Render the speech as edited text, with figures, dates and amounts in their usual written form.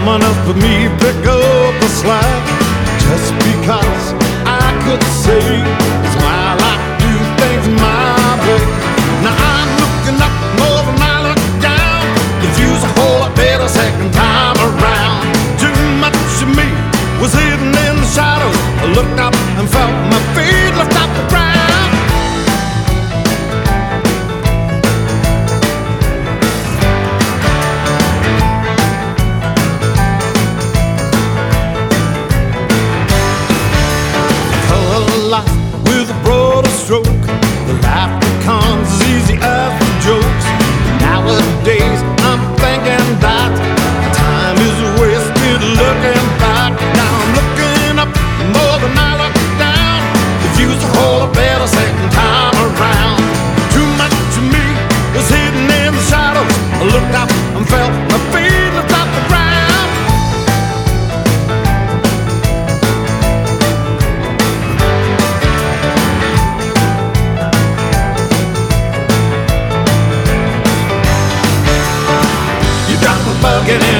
someone else but me pick up the slack. Just because I could say it's my life, do things my way. Now I'm looking up more than I look down. The view's a whole lot better second time around. Too much of me was hidden in the shadows. I looked up and felt my feet lift off the ground. With a broader stroke, the life that comes as easy as the jokes. Nowadays I'm thinking that time is wasted looking back. Now I'm looking up more than I look down. The view's a whole lot better second time around. Too much of me was hidden in the shadows. I looked up and felt my feet lift off the ground. Bugging in